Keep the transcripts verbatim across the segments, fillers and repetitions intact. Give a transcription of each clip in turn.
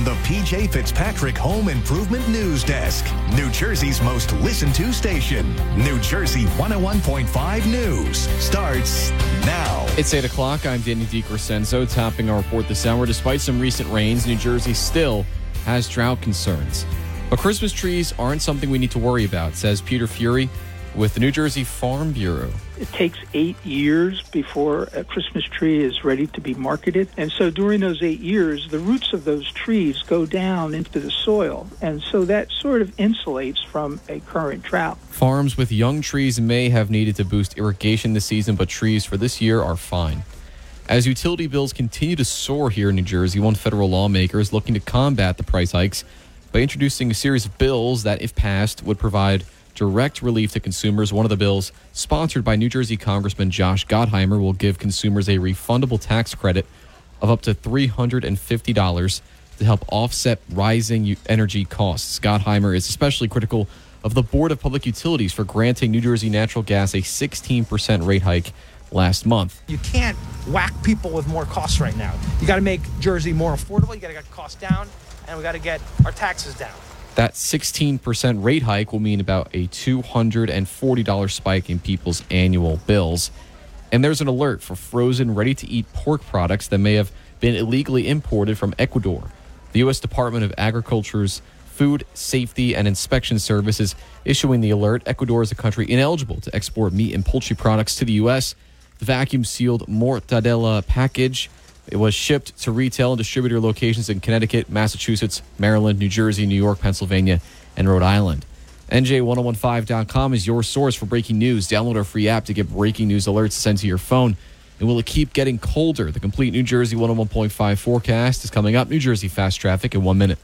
from the P J Fitzpatrick Home Improvement News Desk. New Jersey's most listened to station. New Jersey one oh one point five News starts now. It's eight o'clock. I'm Danny DiCrescenzo, topping our report this hour. Despite some recent rains, New Jersey still has drought concerns. But Christmas trees aren't something we need to worry about, says Peter Fury with the New Jersey Farm Bureau. It takes eight years before a Christmas tree is ready to be marketed. And so during those eight years, the roots of those trees go down into the soil. And so that sort of insulates from a current drought. Farms with young trees may have needed to boost irrigation this season, but trees for this year are fine. As utility bills continue to soar here in New Jersey, one federal lawmaker is looking to combat the price hikes by introducing a series of bills that, if passed, would provide direct relief to consumers. One of the bills, sponsored by New Jersey Congressman Josh Gottheimer, will give consumers a refundable tax credit of up to three hundred fifty dollars to help offset rising energy costs. Gottheimer is especially critical of the Board of Public Utilities for granting New Jersey Natural Gas a sixteen percent rate hike last month. You can't whack people with more costs right now. You got to make Jersey more affordable. You got to get costs down, and we got to get our taxes down. That sixteen percent rate hike will mean about a two hundred forty dollars spike in people's annual bills. And there's an alert for frozen, ready-to-eat pork products that may have been illegally imported from Ecuador. The U S Department of Agriculture's Food Safety and Inspection Service is issuing the alert. Ecuador is a country ineligible to export meat and poultry products to the U S. The vacuum-sealed mortadella package, it was shipped to retail and distributor locations in Connecticut, Massachusetts, Maryland, New Jersey, New York, Pennsylvania, and Rhode Island. N J ten fifteen dot com is your source for breaking news. Download our free app to get breaking news alerts sent to your phone. And will it keep getting colder? The complete New Jersey one oh one point five forecast is coming up. New Jersey Fast Traffic in one minute.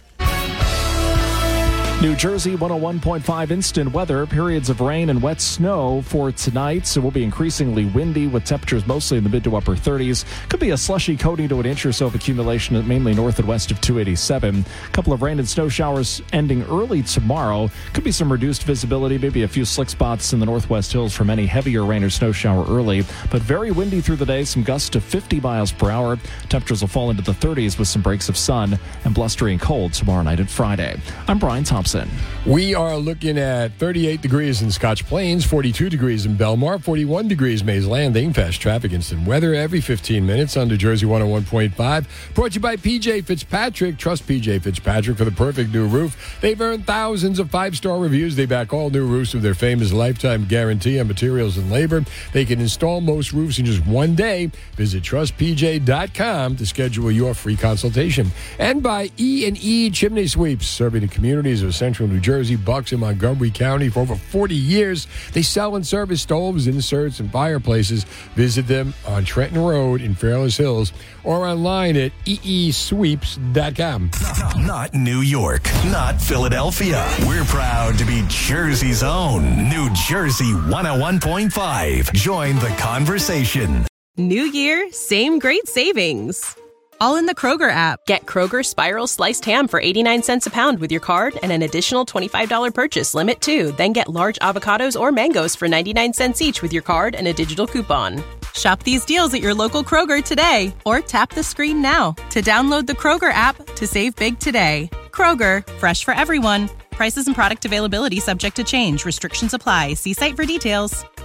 New Jersey one oh one point five instant weather. Periods of rain and wet snow for tonight. So it will be increasingly windy with temperatures mostly in the mid to upper thirties. Could be a slushy coating to an inch or so of accumulation mainly north and west of two eighty-seven. A couple of rain and snow showers ending early tomorrow. Could be some reduced visibility, maybe a few slick spots in the northwest hills from any heavier rain or snow shower early. But very windy through the day. Some gusts to fifty miles per hour. Temperatures will fall into the thirties with some breaks of sun and blustery and cold tomorrow night and Friday. I'm Brian Thompson. We are looking at thirty-eight degrees in Scotch Plains, forty-two degrees in Belmar, forty-one degrees Mays Landing. Fast traffic instant weather every fifteen minutes on New Jersey one oh one point five. Brought to you by P J Fitzpatrick. Trust P J Fitzpatrick for the perfect new roof. They've earned thousands of five-star reviews. They back all new roofs with their famous lifetime guarantee on materials and labor. They can install most roofs in just one day. Visit trust p j dot com to schedule your free consultation. And by E and E Chimney Sweeps, serving the communities of Central New Jersey, Bucks, and Montgomery County for over forty years. They sell and service stoves, inserts, and fireplaces. Visit them on Trenton Road in Fairless Hills or online at e e sweeps dot com. Not New York, not Philadelphia. We're proud to be Jersey's own New Jersey one oh one point five. Join the conversation. New year, same great savings. All in the Kroger app. Get Kroger Spiral Sliced Ham for eighty-nine cents a pound with your card and an additional twenty-five dollars purchase limit, too. Then get large avocados or mangoes for ninety-nine cents each with your card and a digital coupon. Shop these deals at your local Kroger today or tap the screen now to download the Kroger app to save big today. Kroger, fresh for everyone. Prices and product availability subject to change. Restrictions apply. See site for details.